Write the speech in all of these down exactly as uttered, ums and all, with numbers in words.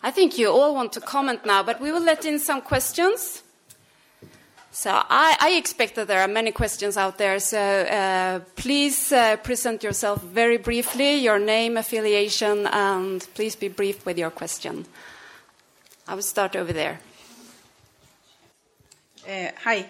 I think you all want to comment now, but we will let in some questions. So I, I expect that there are many questions out there, so uh, please uh, present yourself very briefly, your name, affiliation, and please be brief with your question. I will start over there. Uh, hi.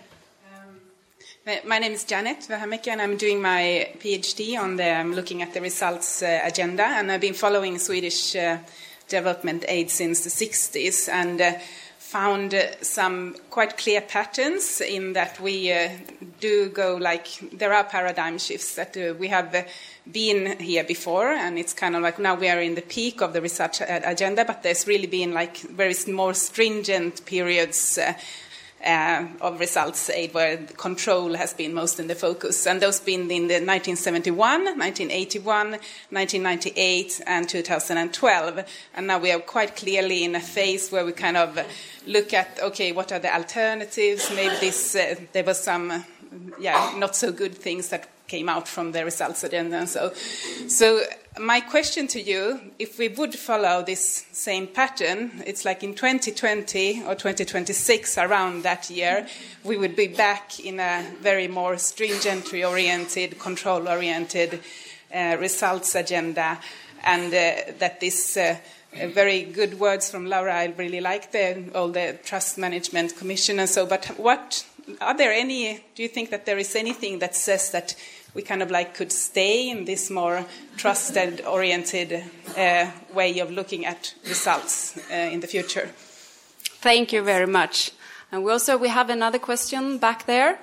Um, my name is Janet Vähämäki, and I'm doing my PhD on the, I'm looking at the results uh, agenda, and I've been following Swedish uh, development aid since the sixties, and uh, found uh, some quite clear patterns in that we uh, do go like, there are paradigm shifts that uh, we have uh, been here before, and it's kind of like now we are in the peak of the research agenda, but there's really been like very more stringent periods uh, Uh, of results aid where the control has been most in the focus. And those been in the nineteen seventy-one, nineteen eighty-one, nineteen ninety-eight, and two thousand twelve. And now we are quite clearly in a phase where we kind of look at, okay, what are the alternatives? Maybe this, uh, there was some, uh, yeah, not so good things that came out from the results agenda. And so, so my question to you, if we would follow this same pattern, it's like in twenty twenty or twenty twenty-six, around that year, we would be back in a very more stringent-oriented, control-oriented uh, results agenda, and uh, that this uh, very good words from Laura, I really like the, all the trust management commission and so, but what, are there any, do you think that there is anything that says that we kind of like could stay in this more trusted-oriented uh, way of looking at results uh, in the future? Thank you very much. And we also we have another question back there.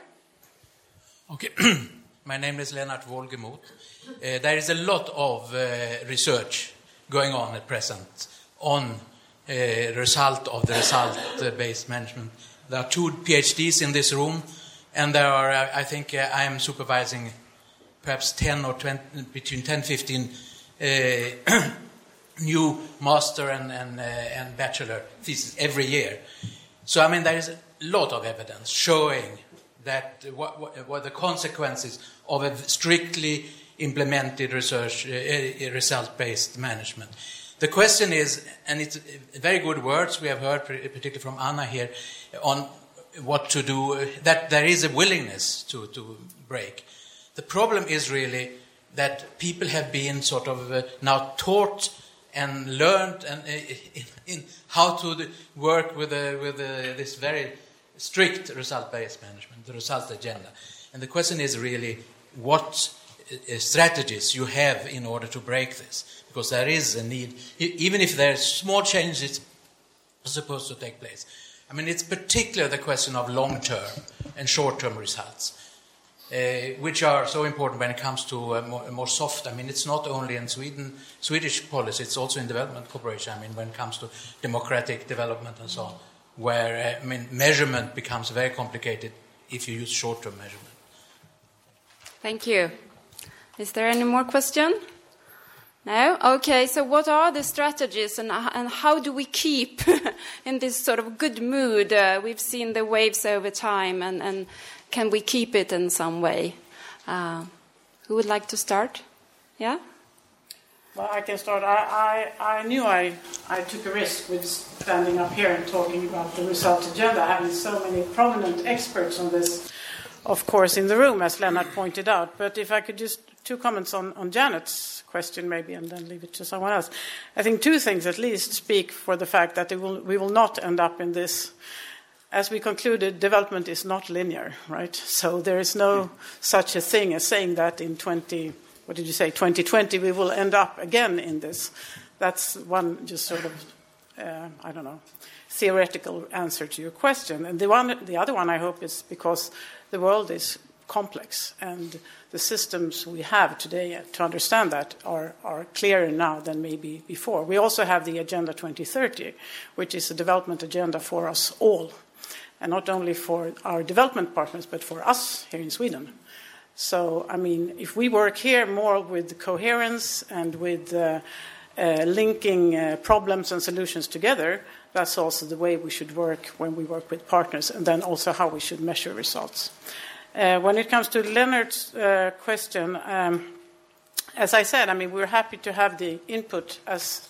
Okay, my name is Lennart Wolgemot. Uh, there is a lot of uh, research going on at present on uh, the result of the result-based management. There are two PhDs in this room, and there are, I think, uh, I am supervising perhaps ten or twenty, between ten, fifteen uh, new master and, and, uh, and bachelor theses every year. So, I mean, there is a lot of evidence showing that what, what, what the consequences of a strictly implemented research, uh, result-based management. The question is, and it's very good words we have heard, particularly from Anna here, on what to do, uh, that there is a willingness to, to break. The problem is really that people have been sort of uh, now taught and learned and uh, in, in how to work with, uh, with uh, this very strict result-based management, the result agenda. And the question is really what uh, strategies you have in order to break this, because there is a need, even if there are small changes supposed to take place. I mean, it's particularly the question of long-term and short-term results. Uh, which are so important when it comes to uh, more, more soft. I mean, it's not only in Sweden, Swedish policy, it's also in development cooperation. I mean, when it comes to democratic development and so on, where, uh, I mean, measurement becomes very complicated if you use short-term measurement. Thank you. Is there any more question? No? Okay, so what are the strategies and, and how do we keep in this sort of good mood? Uh, we've seen the waves over time, and, and can we keep it in some way? Uh, who would like to start? Yeah? Well, I can start. I, I, I knew I, I took a risk with standing up here and talking about the result agenda, having so many prominent experts on this, of course, in the room, as Lennart pointed out. But if I could just, two comments on, on Janet's question maybe, and then leave it to someone else. I think two things at least speak for the fact that it will, we will not end up in this. As we concluded, development is not linear, right? So there is no such a thing as saying that in twenty, what did you say, twenty twenty, we will end up again in this. That's one just sort of, uh, I don't know, theoretical answer to your question. And the one, the other one, I hope, is because the world is complex, and the systems we have today to understand that are, are clearer now than maybe before. We also have the Agenda twenty thirty, which is a development agenda for us all, and not only for our development partners, but for us here in Sweden. So, I mean, if we work here more with coherence and with uh, uh, linking uh, problems and solutions together, that's also the way we should work when we work with partners, and then also how we should measure results. Uh, when it comes to Lennart's uh, question, um, as I said, I mean, we're happy to have the input as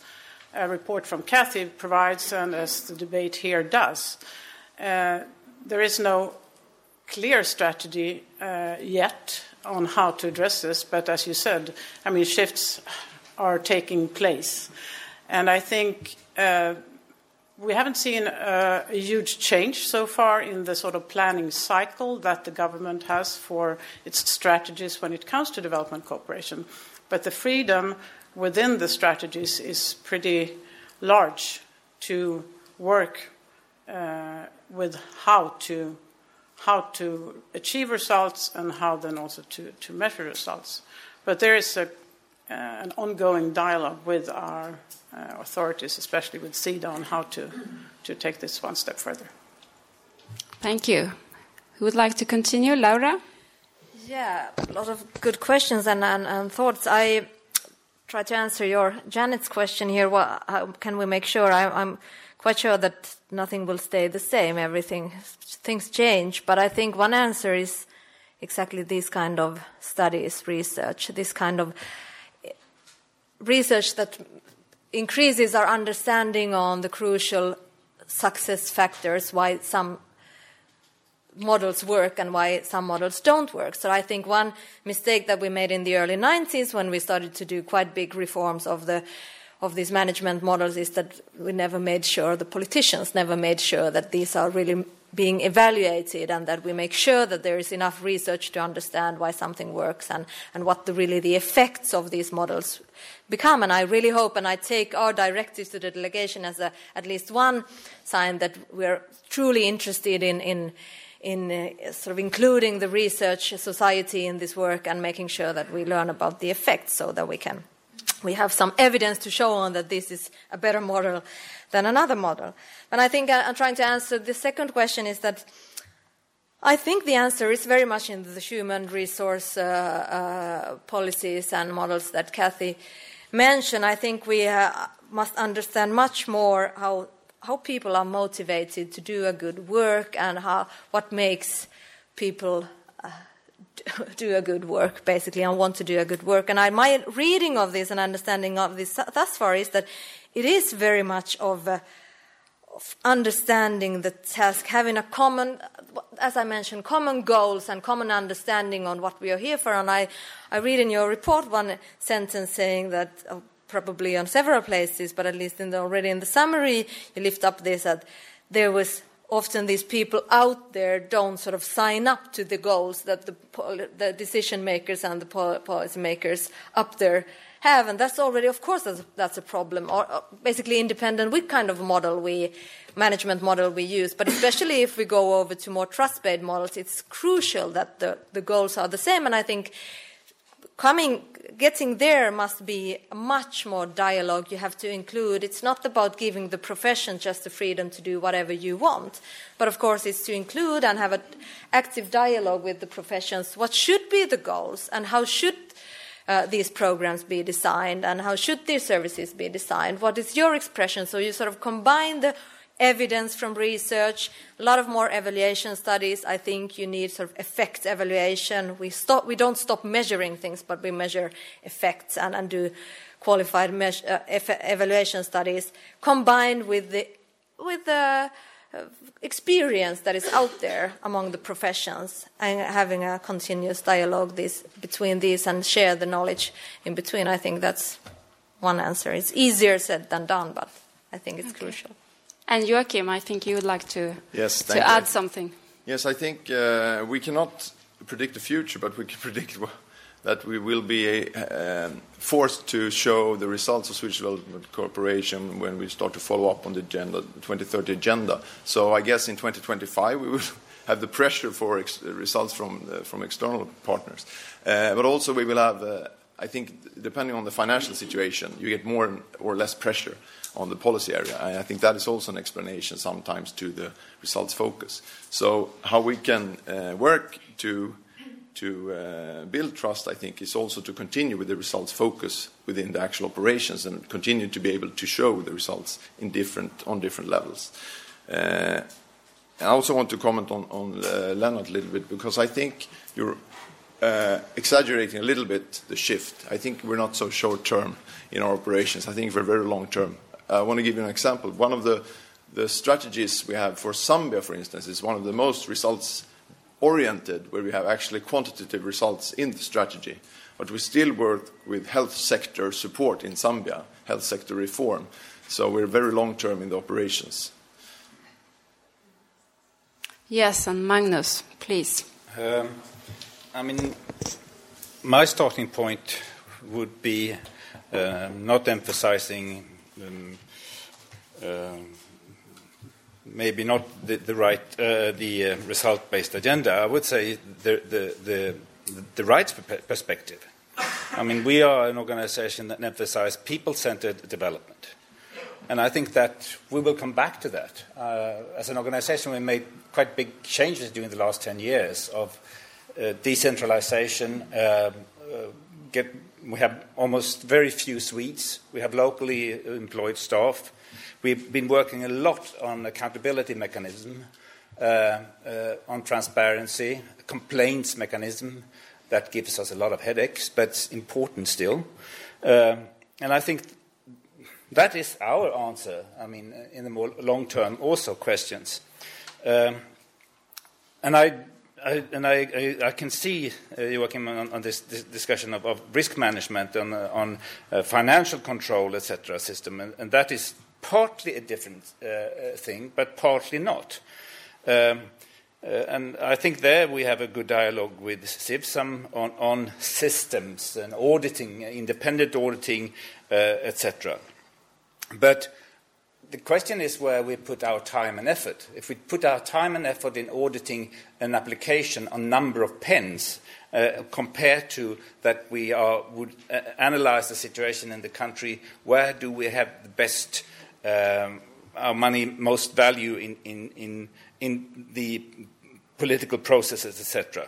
a report from Kathy provides and as the debate here does. Uh, there is no clear strategy uh, yet on how to address this, but as you said, I mean, shifts are taking place. And I think uh, we haven't seen a, a huge change so far in the sort of planning cycle that the government has for its strategies when it comes to development cooperation. But the freedom within the strategies is pretty large to work uh, with how to how to achieve results and how then also to, to measure results. But there is a, uh, an ongoing dialogue with our uh, authorities, especially with SIDA, on how to, to take this one step further. Thank you. Who would like to continue? Laura? Yeah, a lot of good questions and, and, and thoughts. I try to answer your Janet's question here. What, how can we make sure? I, I'm quite sure that nothing will stay the same. Everything, things change. But I think one answer is exactly this kind of studies, research, this kind of research that increases our understanding on the crucial success factors, why some models work and why some models don't work. So I think one mistake that we made in the early nineties when we started to do quite big reforms of the of these management models is that we never made sure, the politicians never made sure that these are really being evaluated and that we make sure that there is enough research to understand why something works and, and what the, really the effects of these models become. And I really hope, and I take our directives to the delegation as a, at least one sign that we're truly interested in, in, in uh, sort of including the research society in this work and making sure that we learn about the effects so that we can we have some evidence to show on that this is a better model than another model. And I think I'm trying to answer the second question is that I think the answer is very much in the human resource uh, uh, policies and models that Kathy mentioned. I think we uh, must understand much more how how people are motivated to do a good work and how what makes people uh, do a good work, basically, and want to do a good work. And I, my reading of this and understanding of this thus far is that it is very much of, a, of understanding the task, having a common, as I mentioned, common goals and common understanding on what we are here for. And I, I read in your report one sentence saying that, uh, probably on several places, but at least in the, already in the summary, you lift up this, that there was often these people out there don't sort of sign up to the goals that the, the decision makers and the policy makers up there have, and that's already, of course, that's, that's a problem. Or, or basically, independent what kind of model we, management model we use, but especially if we go over to more trust-based models, it's crucial that the, the goals are the same. And I think coming, getting there must be much more dialogue. You have to include, it's not about giving the profession just the freedom to do whatever you want, but of course it's to include and have an active dialogue with the professions. What should be the goals and how should uh, these programs be designed and how should these services be designed? What is your expression? So you sort of combine the evidence from research, a lot of more evaluation studies. I think you need sort of effect evaluation. We stop, we don't stop measuring things, but we measure effects and, and do qualified measure, uh, evaluation studies combined with the with the uh, experience that is out there among the professions and having a continuous dialogue this, between these and share the knowledge in between. I think that's one answer. It's easier said than done, but I think it's okay. Crucial. And Joachim, I think you would like to, yes, to add something. Yes, I think uh, we cannot predict the future, but we can predict that we will be uh, forced to show the results of Swedish Development Cooperation when we start to follow up on the agenda, the twenty thirty agenda. So I guess in twenty twenty-five we will have the pressure for ex- results from uh, from external partners. Uh, but also we will have, uh, I think, depending on the financial situation, you get more or less pressure on the policy area. And I think that is also an explanation sometimes to the results focus. So how we can uh, work to to uh, build trust, I think, is also to continue with the results focus within the actual operations and continue to be able to show the results in different on different levels. Uh, I also want to comment on, on uh, Lennart a little bit, because I think you're uh, exaggerating a little bit the shift. I think we're not so short-term in our operations. I think we're very long-term I want to give you an example. One of the, the strategies we have for Zambia, for instance, is one of the most results-oriented, where we have actually quantitative results in the strategy. But we still work with health sector support in Zambia, health sector reform. So we're very long-term in the operations. Yes, and Magnus, please. Um, I mean, my starting point would be uh, not emphasizing um, uh, maybe not the, the right, uh, the uh, result-based agenda. I would say the the the, the rights perspective. I mean, we are an organization that emphasizes people-centered development. And I think that we will come back to that. Uh, as an organization, we made quite big changes during the last ten years of uh, decentralization. Uh, uh, get, we have almost very few Swedes. We have locally employed staff. We've been working a lot on accountability mechanism, uh, uh, on transparency, complaints mechanism. That gives us a lot of headaches, but it's important still. Uh, and I think that is our answer, I mean, in the more long term, also questions. Um, and I, I, and I, I, I can see, uh, Joachim, on, on this, this discussion of, of risk management, on, uh, on uh, financial control, et cetera, system, and, and that is partly a different uh, thing, but partly not. Um, uh, and I think there we have a good dialogue with Civsam on, on systems and auditing, independent auditing, uh, et cetera. But the question is where we put our time and effort. If we put our time and effort in auditing an application on number of pens, uh, compared to that we are, would uh, analyze the situation in the country, where do we have the best, um, our money most value in, in, in, in the political processes, et cetera.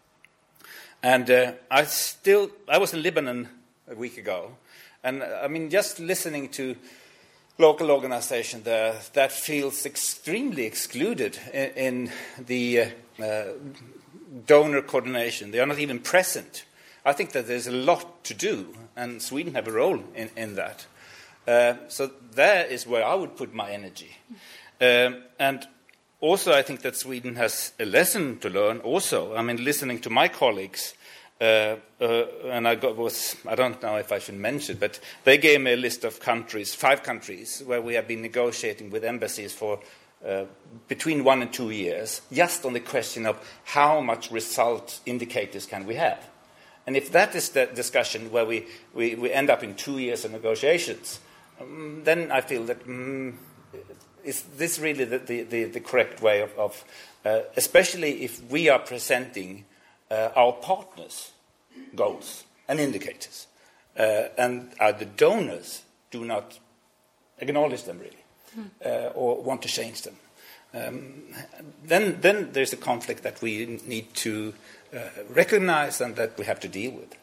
And uh, I still, I was in Lebanon a week ago, and I mean, just listening to local organization there that feels extremely excluded in, in the uh, uh, donor coordination. They are not even present. I think that there's a lot to do, and Sweden have a role in, in that. Uh, so there is where I would put my energy. Um, and also I think that Sweden has a lesson to learn also. I mean, listening to my colleagues, Uh, uh, and I got, was, I don't know if I should mention, but they gave me a list of countries, five countries, where we have been negotiating with embassies for uh, between one and two years, just on the question of how much result indicators can we have. And if that is the discussion where we, we, we end up in two years of negotiations, um, then I feel that, um, is this really the, the, the, the correct way of, of uh, especially if we are presenting uh, our partners' goals and indicators, uh, and uh, the donors do not acknowledge them really, uh, or want to change them. Um, then, then there's a conflict that we need to uh, recognize and that we have to deal with.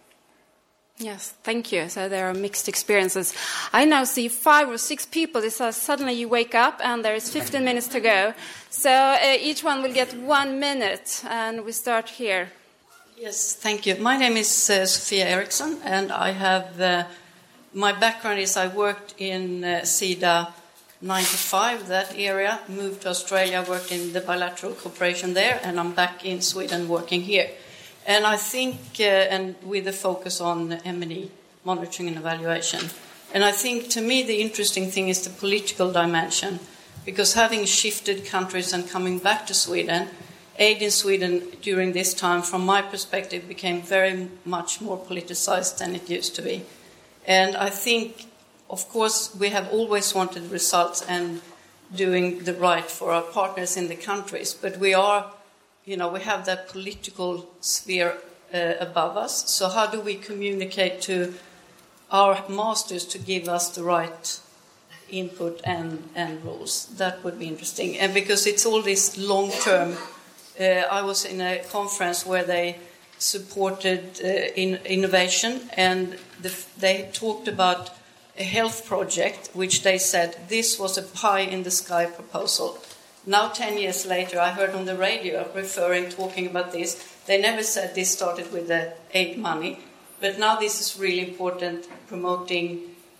Yes, thank you. So there are mixed experiences. I now see five or six people. It's uh, suddenly you wake up and there is fifteen minutes to go. So uh, each one will get one minute, and we start here. Yes, thank you. My name is uh, Sofia Eriksson, and I have uh, my background is I worked in uh, SIDA ninety-five, that area, moved to Australia, worked in the bilateral cooperation there, and I'm back in Sweden working here. And I think, uh, and with a focus on M and E, monitoring and evaluation. And I think, to me, the interesting thing is the political dimension, because having shifted countries and coming back to Sweden, aid in Sweden during this time, from my perspective, became very much more politicized than it used to be. And I think, of course, we have always wanted results and doing the right for our partners in the countries, but we are, you know, we have that political sphere uh, above us. So how do we communicate to our masters to give us the right input and, and rules? That would be interesting. And because it's all this long-term. Uh, I was in a conference where they supported uh, in innovation, and the, they talked about a health project, which they said this was a pie-in-the-sky proposal. Now, ten years later, I heard on the radio referring, talking about this. They never said this started with the aid money, but now this is really important, promoting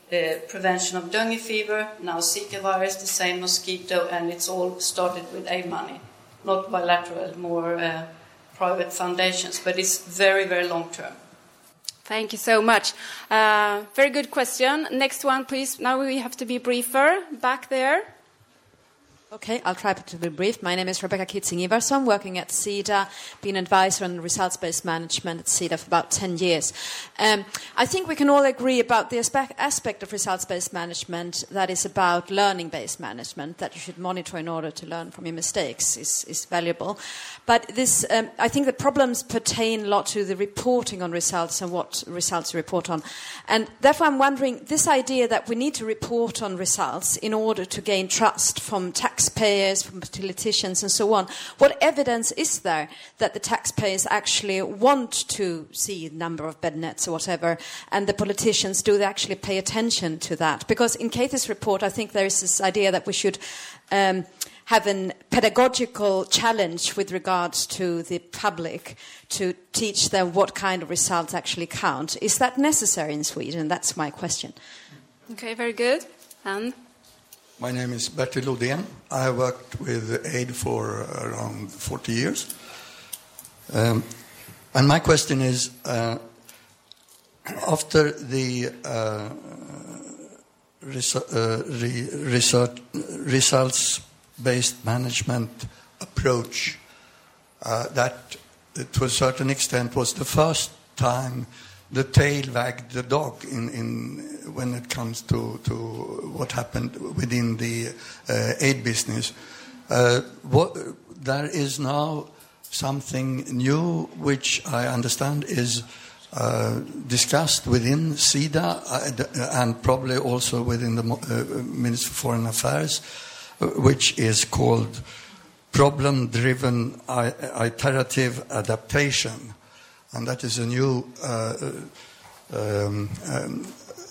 uh, prevention of dengue fever, now Zika virus, the same mosquito, and it's all started with aid money, not bilateral, more uh, private foundations, but it's very, very long term. Thank you so much. Uh, very good question. Next one, please. Now we have to be briefer. Back there. Okay, I'll try to be brief. My name is Rebecca Kitzing-Ivarsson, working at SIDA, been an advisor on results-based management at SIDA for about ten years. Um, I think we can all agree about the aspect, aspect of results-based management that is about learning-based management, that you should monitor in order to learn from your mistakes is, is valuable. But this, um, I think the problems pertain a lot to the reporting on results and what results you report on. And therefore I'm wondering, this idea that we need to report on results in order to gain trust from taxpayers, from politicians and so on, what evidence is there that the taxpayers actually want to see the number of bed nets or whatever, and the politicians, do they actually pay attention to that? Because in Kathy's report, I think there is this idea that we should um, have a pedagogical challenge with regards to the public to teach them what kind of results actually count. Is that necessary in Sweden? That's my question. Okay, very good. And my name is Bertil Lodén. I have worked with aid for around forty years. Um, and my question is, uh, after the uh, resu- uh, re- research, results-based management approach, uh, that to a certain extent was the first time the tail wagged the dog in, in when it comes to, to what happened within the uh, aid business. Uh, what, there is now something new which I understand is uh, discussed within SIDA uh, and probably also within the uh, Ministry of Foreign Affairs, uh, which is called problem-driven iterative adaptation. And that is a new, uh, um, um,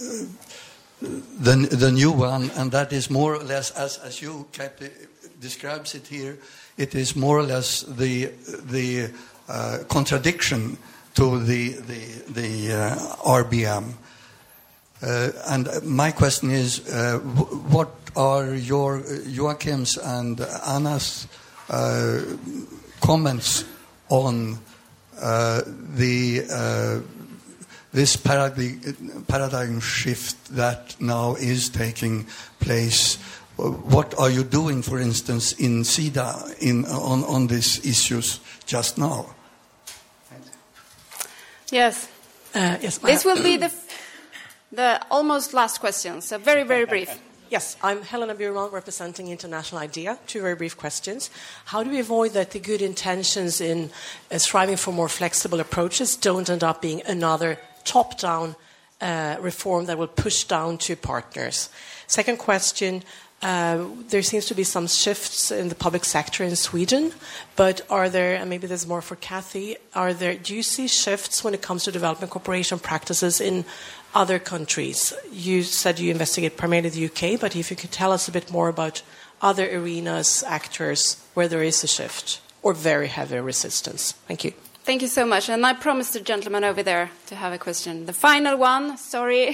the, the new one, and that is more or less, as, as you Kathy describes it here, it is more or less the, the uh, contradiction to the, the, the uh, R B M. Uh, and my question is, uh, what are your, Joachim's and Anna's uh, comments on Uh, the uh, this paradigm, paradigm shift that now is taking place? What are you doing, for instance, in SIDA in, on, on these issues just now? Yes. Uh, yes. This will be the, the almost last question, so very, very brief. Yes, I'm Helena Burman, representing International IDEA. Two very brief questions. How do we avoid that the good intentions in uh, striving for more flexible approaches don't end up being another top-down uh, reform that will push down to partners? Second question, uh, there seems to be some shifts in the public sector in Sweden, but are there, and maybe this is more for Kathy, are there, do you see shifts when it comes to development cooperation practices in other countries? You said you investigate primarily the U K, but if you could tell us a bit more about other arenas, actors, where there is a shift or very heavy resistance. Thank you. Thank you so much. And I promised the gentleman over there to have a question. The final one, sorry.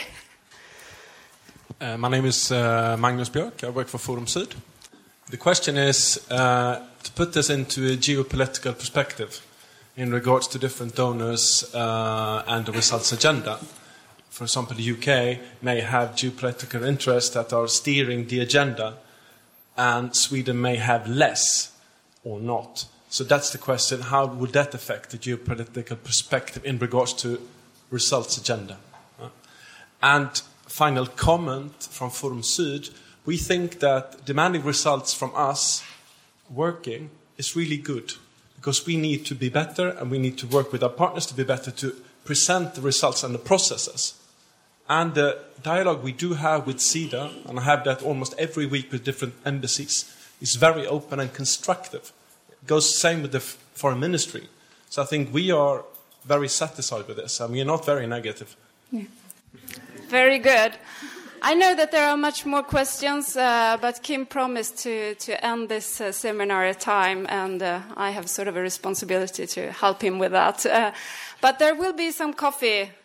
Uh, my name is uh, Magnus Björk. I work for Forum Syd. The question is uh, to put this into a geopolitical perspective in regards to different donors uh, and the results agenda. For example, the U K may have geopolitical interests that are steering the agenda, and Sweden may have less or not. So that's the question, how would that affect the geopolitical perspective in regards to results agenda? Uh, and final comment from Forum Syd, we think that demanding results from us working is really good, because we need to be better and we need to work with our partners to be better to present the results and the processes. And the dialogue we do have with SIDA, and I have that almost every week with different embassies, is very open and constructive. It goes the same with the foreign ministry. So I think we are very satisfied with this, and we are not very negative. Yeah. Very good. I know that there are much more questions, uh, but Kim promised to, to end this uh, seminar at time, and uh, I have sort of a responsibility to help him with that. Uh, but there will be some coffee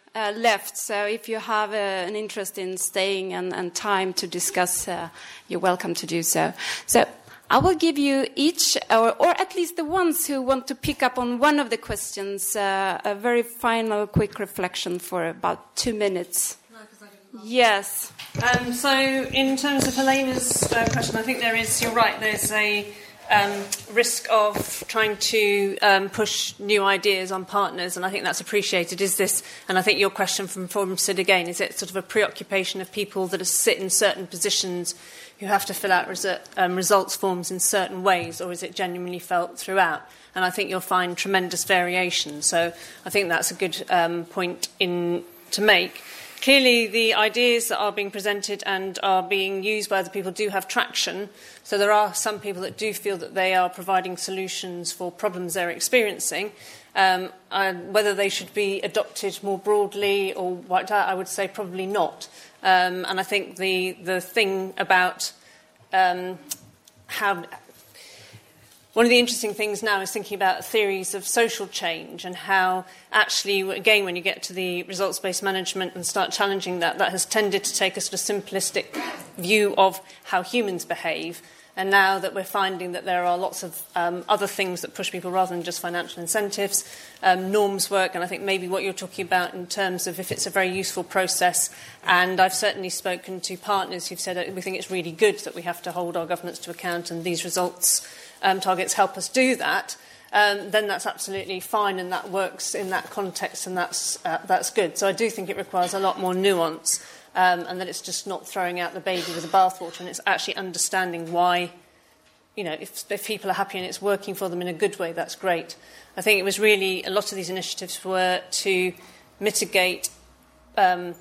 uh, left, so if you have uh, an interest in staying and, and time to discuss, uh, you're welcome to do so. So I will give you each, or, or at least the ones who want to pick up on one of the questions, uh, a very final quick reflection for about two minutes. No, yes. Um, so in terms of Helena's uh, question, I think there is, you're right, there's a um, risk of trying to um, push new ideas on partners, and I think that's appreciated. Is this, and I think your question from Forum Syd again, is it sort of a preoccupation of people that sit in certain positions who have to fill out resu- um, results forms in certain ways, or is it genuinely felt throughout? And I think you'll find tremendous variation. So I think that's a good um, point in to make. Clearly, the ideas that are being presented and are being used by other people do have traction. So there are some people that do feel that they are providing solutions for problems they're experiencing. Um, and whether they should be adopted more broadly or what, I would say probably not. Um, and I think the, the thing about um, how... One of the interesting things now is thinking about theories of social change and how actually, again, when you get to the results-based management and start challenging that, that has tended to take a sort of simplistic view of how humans behave. And now that we're finding that there are lots of um, other things that push people rather than just financial incentives, um, norms work, and I think maybe what you're talking about in terms of if it's a very useful process, and I've certainly spoken to partners who've said that we think it's really good that we have to hold our governments to account and these results Um, targets help us do that, um, then that's absolutely fine and that works in that context and that's, uh, that's good. So I do think it requires a lot more nuance um, and that it's just not throwing out the baby with the bathwater, and it's actually understanding why, you know, if, if people are happy and it's working for them in a good way, that's great. I think it was really, a lot of these initiatives were to mitigate um,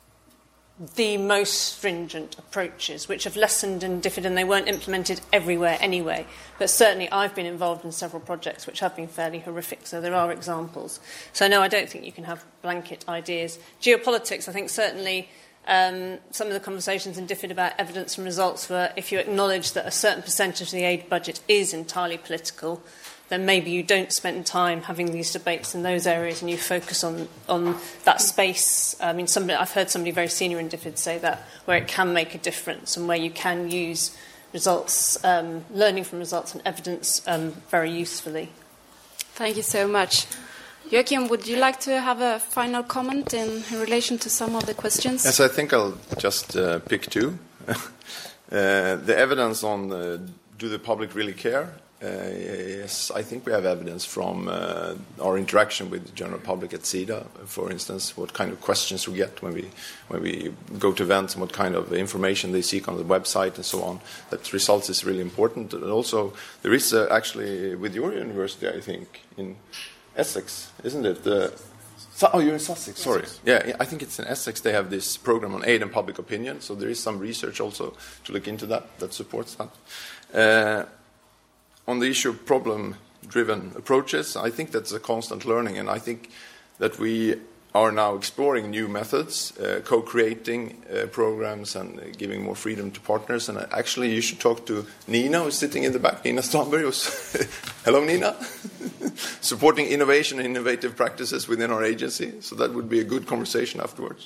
the most stringent approaches, which have lessened and differed, and they weren't implemented everywhere anyway. But certainly I've been involved in several projects which have been fairly horrific, so there are examples. So no, I don't think you can have blanket ideas. Geopolitics, I think certainly um, some of the conversations in differed about evidence and results were if you acknowledge that a certain percentage of the aid budget is entirely political, then maybe you don't spend time having these debates in those areas and you focus on, on that space. I mean, somebody, I've heard somebody very senior in DFID say that, where it can make a difference and where you can use results, um, learning from results and evidence um, very usefully. Thank you so much. Joachim, would you like to have a final comment in, in relation to some of the questions? Yes, I think I'll just uh, pick two. uh, the evidence on uh, do the public really care? Uh, yes, I think we have evidence from uh, our interaction with the general public at SIDA, for instance, what kind of questions we get when we when we go to events and what kind of information they seek on the website and so on. That results is really important. And also, there is uh, actually, with your university, I think, in Essex, isn't it? The, oh, you're in Sussex, sorry. Yeah, I think it's in Essex. They have this program on aid and public opinion, so there is some research also to look into that, that supports that. Uh, On the issue of problem-driven approaches, I think that's a constant learning, and I think that we are now exploring new methods, uh, co-creating uh, programs and uh, giving more freedom to partners. And actually, you should talk to Nina, who's sitting in the back, Nina Strandberg. Hello, Nina. Supporting innovation and innovative practices within our agency. So that would be a good conversation afterwards.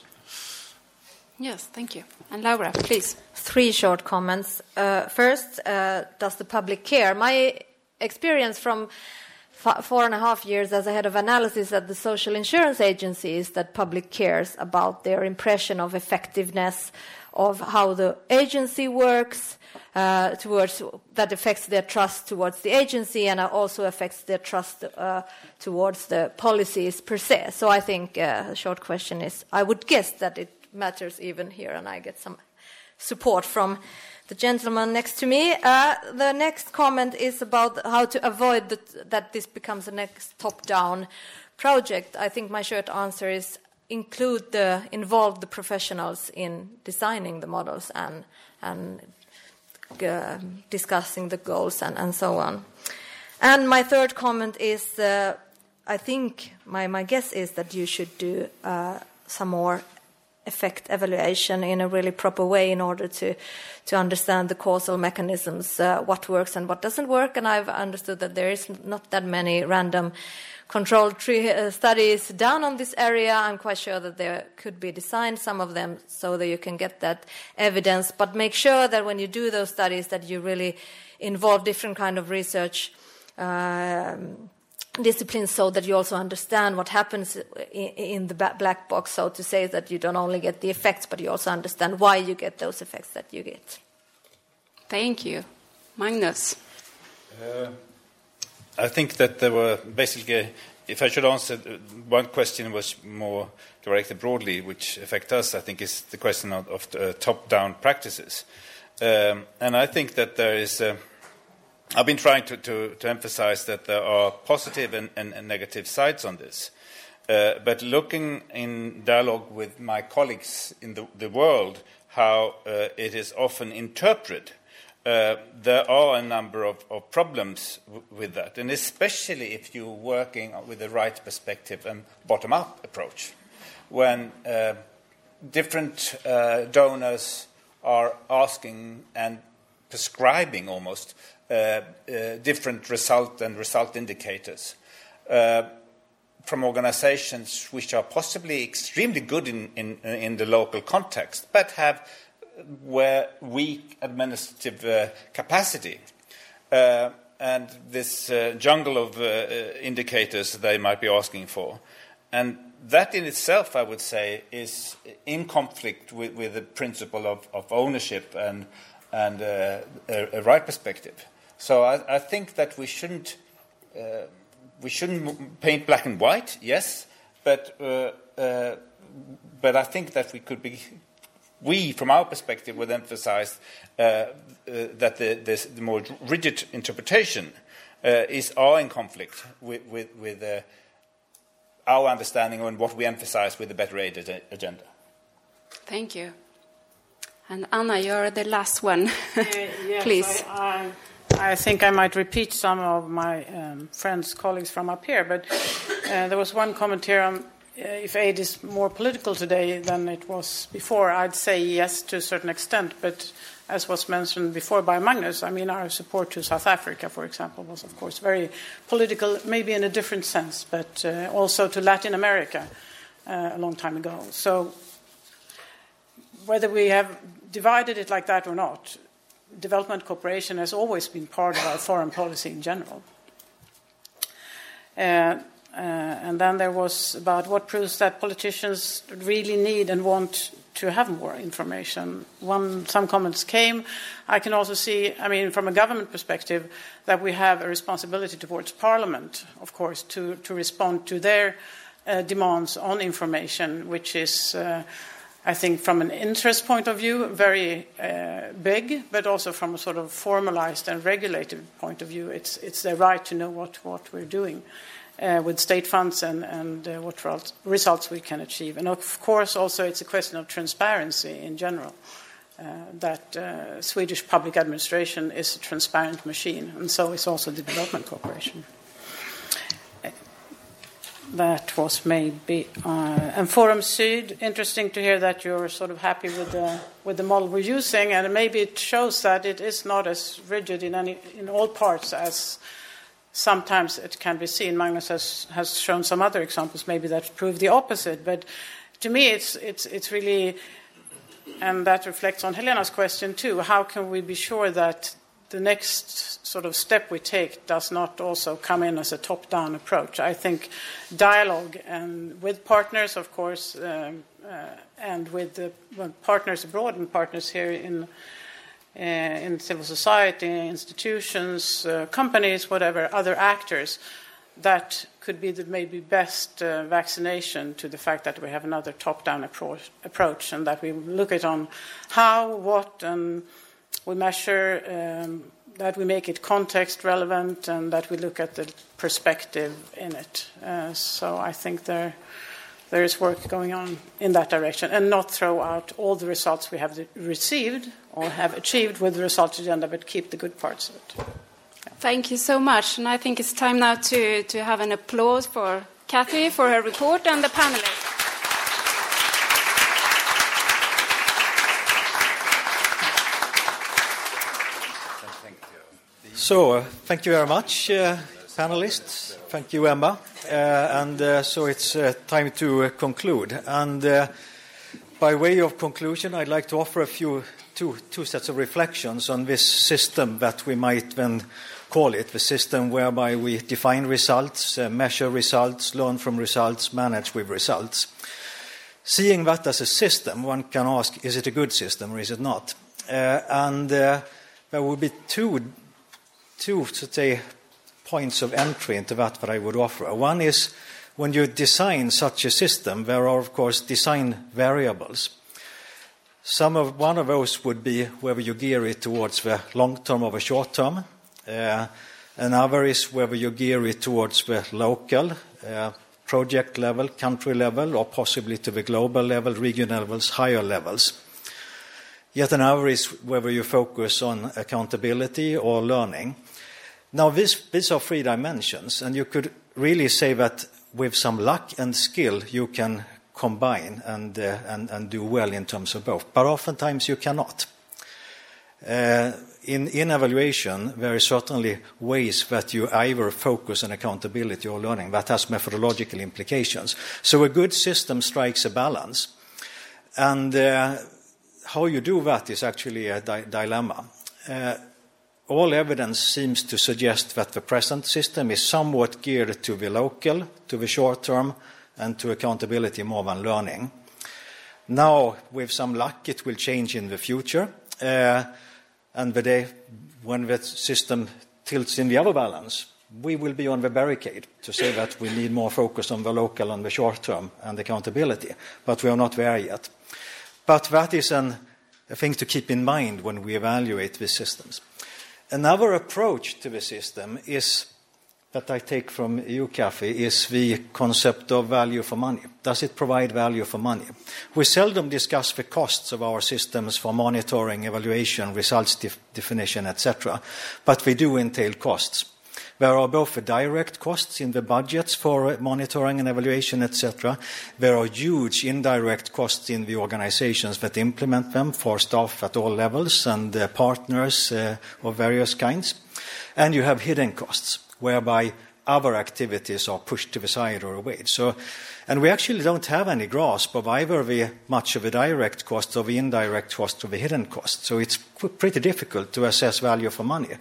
Yes, thank you. And Laura, please. Three short comments. Uh, first, uh, does the public care? My experience from f- four and a half years as a head of analysis at the social insurance agency is that public cares about their impression of effectiveness, of how the agency works, uh, towards that affects their trust towards the agency, and also affects their trust uh, towards the policies per se. So I think uh, the short question is, I would guess that it matters even here, and I get some support from the gentleman next to me. Uh, the next comment is about how to avoid that, that this becomes a next top-down project. I think my short answer is include the, involve the professionals in designing the models and, and uh, discussing the goals and, and so on. And my third comment is, uh, I think, my, my guess is that you should do uh, some more effect evaluation in a really proper way in order to to understand the causal mechanisms, uh, what works and what doesn't work. And I've understood that there is not that many random controlled tree, uh, studies down on this area. I'm quite sure that there could be designed some of them so that you can get that evidence. But make sure that when you do those studies that you really involve different kind of research um, disciplines so that you also understand what happens in, in the black box, so to say, that you don't only get the effects, but you also understand why you get those effects that you get. Thank you. Magnus? Uh, I think that there were basically, if I should answer, one question was more directed broadly, which affect us, I think, is the question of, of uh, top-down practices. Um, and I think that there is... Uh, I've been trying to, to, to emphasize that there are positive and, and, and negative sides on this. Uh, but looking in dialogue with my colleagues in the, the world, how uh, it is often interpreted, uh, there are a number of, of problems w- with that, and especially if you're working with the right perspective and bottom-up approach. When uh, different uh, donors are asking and prescribing almost Uh, uh, different result and result indicators uh, from organizations which are possibly extremely good in, in, in the local context, but have where weak administrative uh, capacity. Uh, and this uh, jungle of uh, indicators they might be asking for. And that in itself, I would say, is in conflict with, with the principle of, of ownership and, and uh, a, a right perspective. So I, I think that we shouldn't uh, we shouldn't paint black and white, yes, but uh, uh, but I think that we could be we, from our perspective, would emphasize uh, uh, that the, this, the more rigid interpretation uh, is are in conflict with with, with uh, our understanding and what we emphasize with the Better Aid agenda. Thank you. And Anna, you're the last one. uh, yes, Please. I, I... I think I might repeat some of my um, friends, colleagues from up here, but uh, there was one comment here on uh, if aid is more political today than it was before. I'd say yes to a certain extent, but as was mentioned before by Magnus, I mean, our support to South Africa, for example, was, of course, very political, maybe in a different sense, but uh, also to Latin America uh, a long time ago. So whether we have divided it like that or not, development cooperation has always been part of our foreign policy in general. Uh, uh, and then there was about what proves that politicians really need and want to have more information. One, some comments came. I can also see, I mean, from a government perspective, that we have a responsibility towards Parliament, of course, to, to respond to their uh, demands on information, which is... Uh, I think from an interest point of view, very uh, big, but also from a sort of formalized and regulated point of view, it's it's their right to know what, what we're doing uh, with state funds and, and uh, what results we can achieve. And of course, also it's a question of transparency in general, uh, that uh, Swedish public administration is a transparent machine, and so is also the development cooperation. That was maybe uh, and Forum Syd. Interesting to hear that you're sort of happy with the with the model we're using, and maybe it shows that it is not as rigid in any in all parts as sometimes it can be seen. Magnus has has shown some other examples, maybe that prove the opposite. But to me, it's it's it's really, and that reflects on Helena's question too. How can we be sure that the next sort of step we take does not also come in as a top-down approach? I think dialogue and with partners, of course, um, uh, and with the well, partners abroad and partners here in uh, in civil society, institutions, uh, companies, whatever, other actors, that could be the maybe best uh, vaccination to the fact that we have another top-down approach, approach and that we look at on how, what, and we measure, um, that we make it context relevant, and that we look at the perspective in it. Uh, so I think there there is work going on in that direction, and not throw out all the results we have received or have achieved with the results agenda, but keep the good parts of it. Yeah. Thank you so much. And I think it's time now to, to have an applause for Kathy for her report and the panelists. So, uh, thank you very much, uh, panelists. Thank you, Emma. Uh, and uh, so it's uh, time to uh, conclude. And uh, by way of conclusion, I'd like to offer a few two, two sets of reflections on this system that we might then call it, the system whereby we define results, uh, measure results, learn from results, manage with results. Seeing that as a system, one can ask, is it a good system or is it not? Uh, and uh, there would be two Two, to say, points of entry into that that I would offer. One is when you design such a system, there are, of course, design variables. Some of one of those would be whether you gear it towards the long term or the short term. Uh, another is whether you gear it towards the local, uh, project level, country level, or possibly to the global level, regional levels, higher levels. Yet another is whether you focus on accountability or learning. Now, this, these are three dimensions, and you could really say that with some luck and skill, you can combine and, uh, and, and do well in terms of both. But oftentimes you cannot. Uh, in, in evaluation, there are certainly ways that you either focus on accountability or learning. That has methodological implications. So a good system strikes a balance. And uh, how you do that is actually a di- dilemma. Uh, all evidence seems to suggest that the present system is somewhat geared to the local, to the short term, and to accountability more than learning. Now, with some luck, it will change in the future. Uh, and the day when the system tilts in the other balance, we will be on the barricade to say that we need more focus on the local and the short term and accountability. But we are not there yet. But that is an, a thing to keep in mind when we evaluate these systems. Another approach to the system is, that I take from you, Kathy, is the concept of value for money. Does it provide value for money? We seldom discuss the costs of our systems for monitoring, evaluation, results def- definition, et cetera, but we do entail costs. There are both the direct costs in the budgets for monitoring and evaluation, et cetera. There are huge indirect costs in the organizations that implement them for staff at all levels and uh, partners uh, of various kinds. And you have hidden costs, whereby other activities are pushed to the side or away. So, and we actually don't have any grasp of either the much of the direct cost or the indirect cost or the hidden cost. So it's pretty difficult to assess value for money.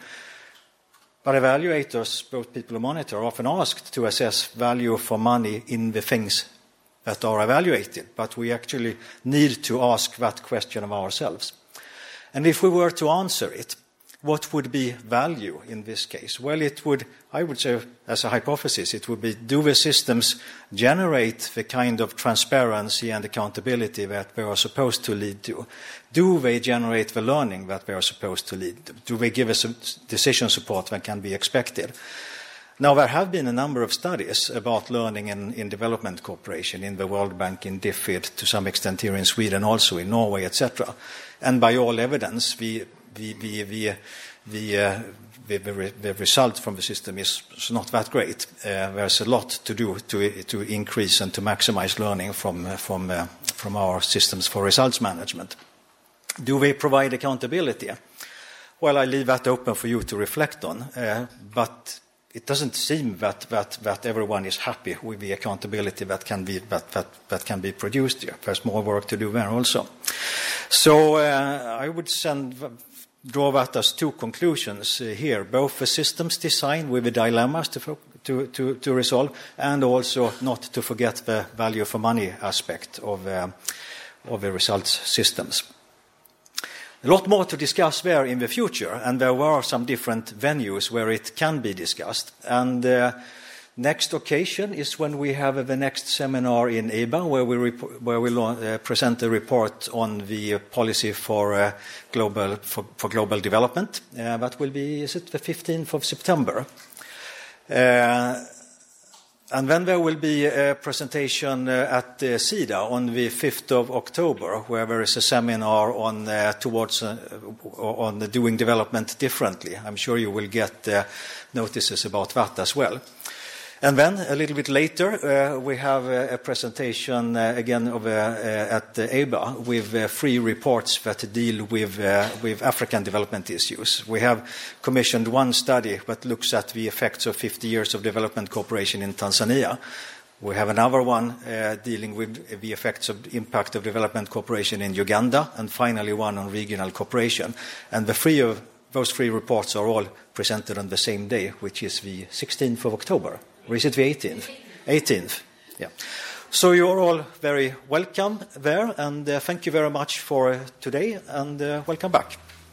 But evaluators, both people who monitor, are often asked to assess value for money in the things that are evaluated. But we actually need to ask that question of ourselves. And if we were to answer it, what would be value in this case? Well, it would, I would say, as a hypothesis, it would be, do the systems generate the kind of transparency and accountability that they are supposed to lead to? Do they generate the learning that they are supposed to lead to? Do they give us decision support that can be expected? Now, there have been a number of studies about learning in, in development cooperation in the World Bank, in DFID, to some extent here in Sweden, also in Norway, et cetera. And by all evidence, the The, the, the, the, uh, the, the, the result from the system is not that great. Uh, there's a lot to do to, to increase and to maximize learning from, uh, from, uh, from our systems for results management. Do they provide accountability? Well, I leave that open for you to reflect on, uh, but it doesn't seem that, that, that everyone is happy with the accountability that can be, that, that, that can be produced here. There's more work to do there also. So uh, I would send... draw that as two conclusions uh, here, both the systems design with the dilemmas to, fo- to, to, to resolve, and also not to forget the value for money aspect of, uh, of the results systems. A lot more to discuss there in the future, and there are some different venues where it can be discussed. And uh, next occasion is when we have uh, the next seminar in E B A, where we rep- where we lo- uh, present a report on the uh, policy for uh, global for, for global development. Uh, that will be, is it the fifteenth of September? Uh, and then there will be a presentation uh, at uh, SIDA on the fifth of October, where there is a seminar on uh, towards uh, on the doing development differently. I'm sure you will get uh, notices about that as well. And then, a little bit later, uh, we have a, a presentation uh, again of, uh, uh, at uh, E B A with uh, three reports that deal with, uh, with African development issues. We have commissioned one study that looks at the effects of fifty years of development cooperation in Tanzania. We have another one uh, dealing with the effects of the impact of development cooperation in Uganda, and finally one on regional cooperation. And the three of those three reports are all presented on the same day, which is the sixteenth of October. Or is it the eighteenth? eighteenth, yeah. So you're all very welcome there, and uh, thank you very much for uh, today, and uh, welcome back.